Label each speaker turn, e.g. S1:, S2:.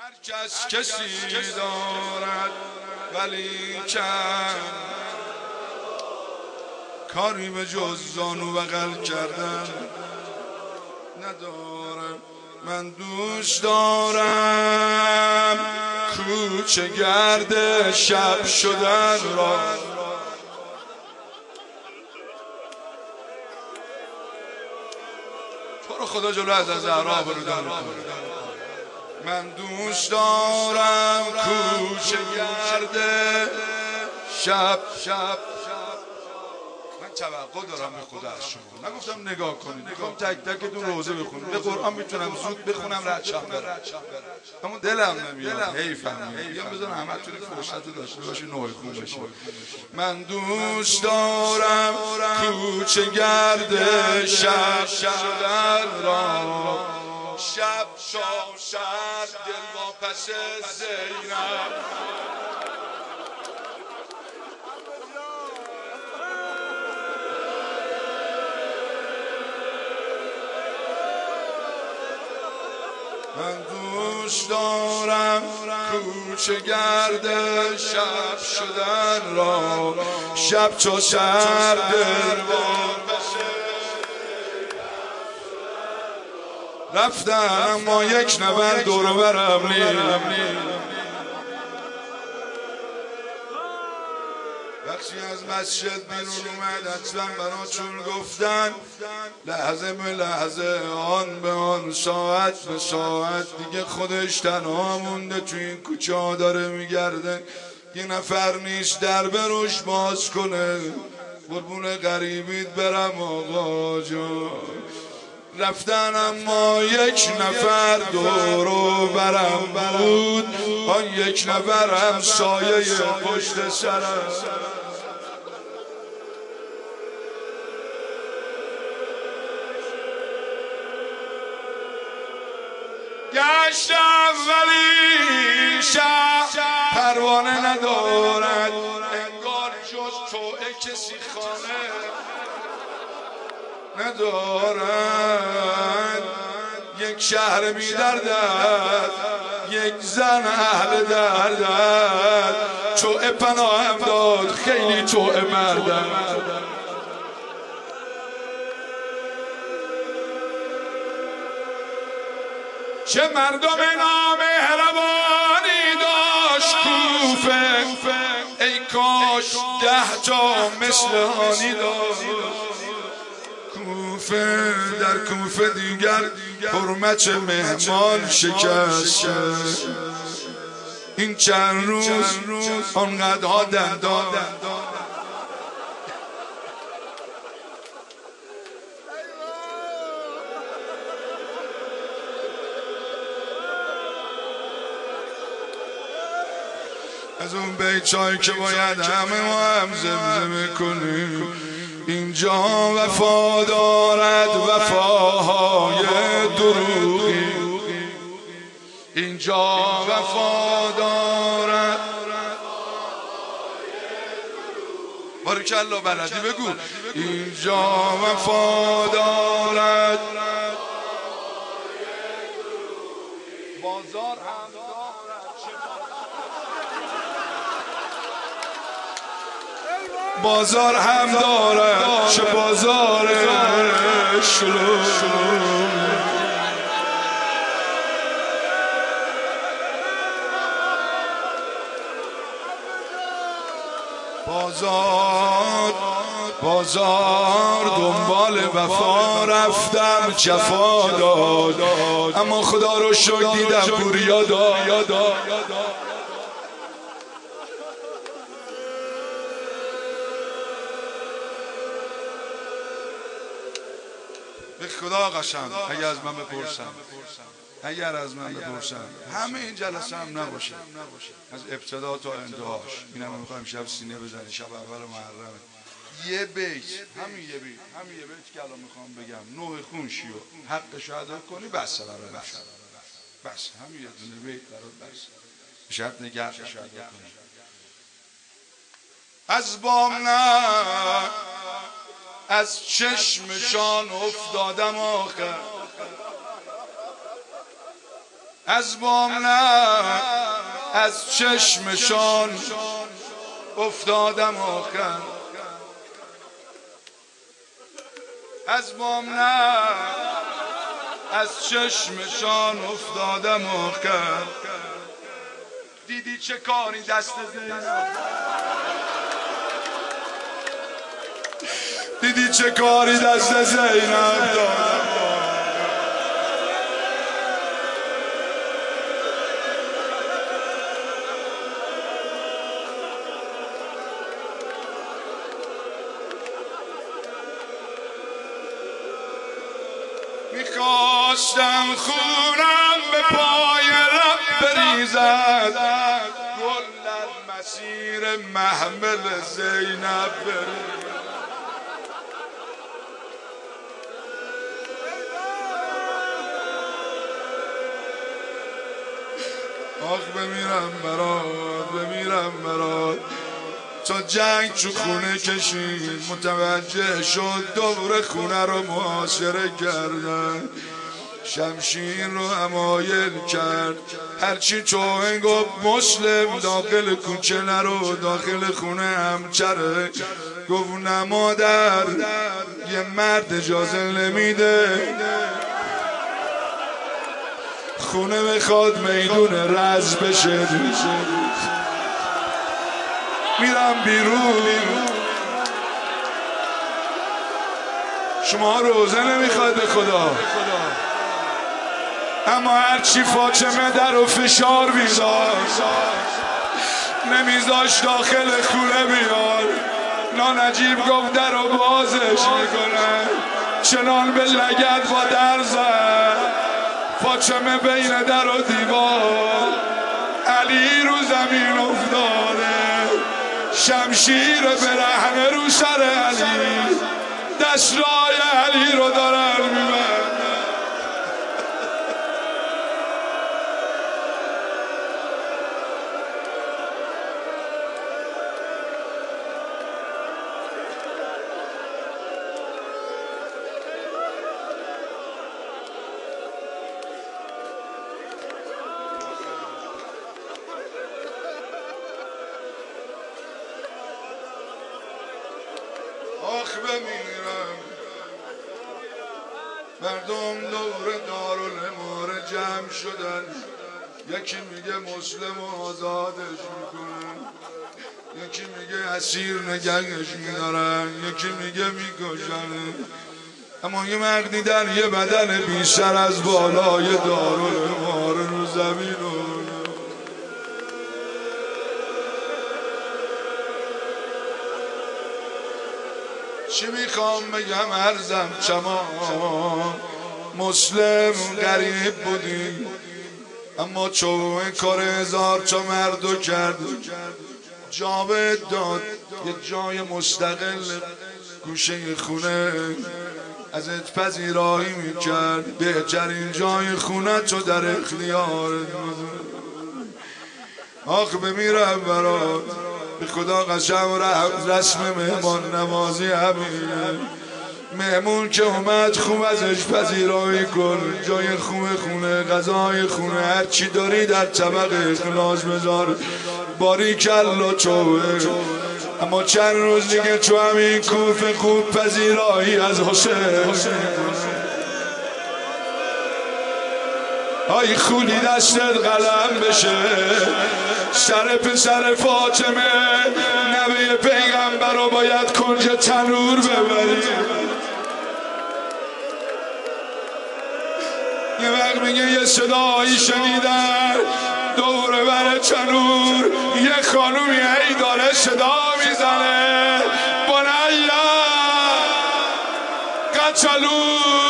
S1: کس کسی دارد ولی چند کاری به جز زانو بغل کردن ندارم. من دوست دارم کوچه گرد شب شدن را. تو رو خدا جلو از زهرا برودن کن. من دوست دارم کوچه گرد شب. من توقع دارم به خدا از شما، نگفتم نگاه کنید، میخوام تک تکتون روزه بخونم. به قرآن میتونم زود بخونم رد برم، اما دلم نمیاد. حیفم میگم بذار همتون فرصت داشته باشی نوع خون بشه. من دوست دارم کوچه گرد شب شدن را. شب شاشر دل واپس زینب. من دوست دارم کوچه گرد شب شدن را. شب چو سر دل واپس رفتم اما یک نفر دور برم نیست. وقتی از مسجد بیرون اومد حتما براتون گفتن لحظه به لحظه، آن به آن، ساعت به ساعت دیگه خودش تنها مونده تو این کوچه ها داره میگرده. یه نفر نیست در بروش باز کنه. قربون غریبیت برم آقا جان. رفتن اما یک نفر دورو برم بود. آن یک نفر هم سایه پشت سرم. گشتم ولی شب پروانه ندارد. انگار جز توئه کسی خانه ندارد. یک شهر بی دردد، یک زن اهل دردد. توئه پناهم داد خیلی توئه مردد. چه مردم نامهربانی داشت کوفه. ای کاش 10 تا مثل آنی داشت کوفه. در کوفه دیگر حرمت مهمان شکست. این چند روز آنقدرها دندان از اون بیتایی که باید همه ما هم زمزمه کنیم. اینجا وفا دارد وفاهای دروغی. اینجا وفا دارد. بارکالله بلدی بگو. اینجا وفا دارد. بازار هم بازار هم دارد. چه بازار شلوغ. بازار دنبال وفا رفتم جفا داد. اما خدا رو شکر دیدم پوریا داد. به خدا قسم اگر از من بپرسن همه این جلسه هم نباشه از ابتدا تا انتهاش. اینم میخوایم شب سینه بزنی شب اول محرمه. یه بیت همین یه بیت که الان میخوام بگم نوح خون شیو حقش ادا کنی بس برای نفسم. بس همین یه دونه بیت برات بس. شب نگهش ادا کنی. از بام نه از چشمشان افتادم آخر. از بام نه از چشمشان افتادم آخر، از بام نه از چشمشان افتادم آخر. دیدی چه کاری دست زینب، دیدی چه کاری دست زینب دادم. میخواستم خونم به پای رب بریزد، گل در مسیر محمل زینب بریزد. آخ بمیرم برات، بمیرم برات. تا جنگ تو خونه کشید، متوجه شد دور خونه رو محاصره کردن، شمشیر رو حمایل کرد. هرچی توهین گفت مسلم داخل کوچه نرو، داخل خونه همچره. گفت نه مادر، یه مرد اجازه نمیده، خونه میخواد میدون رز بشه. میرم بیرون، شما روزه نمیخواد به خدا، اما هرچی فاطمه در و فشار میداشت نمیذاش داخل خونه بیار. نانجیب گفت در و بازش میکنه، چنان به لگد با در زد. فاطمه بین در و دیوار، علی رو زمین افتاده، شمشیر برهنه رو سر علی، دستای علی رو دارن میبرن. آخ بمیرم. مردم دور دارالاماره جمع شدن، یکی میگه مسلم آزادش میکنن، یکی میگه اسیر نگهش میدارن، یکی میگه میکشن. اما یه مردی در یه بدن بی سر از بالای دارالاماره رو زمین چی میخوام بگم عرضم چمان. مسلم غریب بودی، اما چون کار هزار تا مردو کرد. جاوید داد یه جای مستقل گوشه خونه، ازت پذیرایی میکرد. بهترین جای خونه تو در اختیارت. آخ بمیرم برات، به خدا قسم رسم مهمان نوازی همینه. مهمون که اومد خوب ازش پذیرایی کن، جای خوب خونه، غذای خونه، هرچی داری در طبق اخلاص بذار. باریکلا توه. اما چند روز دیگه تو همین کوفه خوب پذیرایی از حسین. آی خولی دستت قلم بشه، سر پسر فاطمه نوه پیغمبر رو باید کنج تنور ببری. یه وقت میگه یه صدایی شنیدن دور بر تنور، یه خانومی هی داره صدا میزنه، بنیا قتلون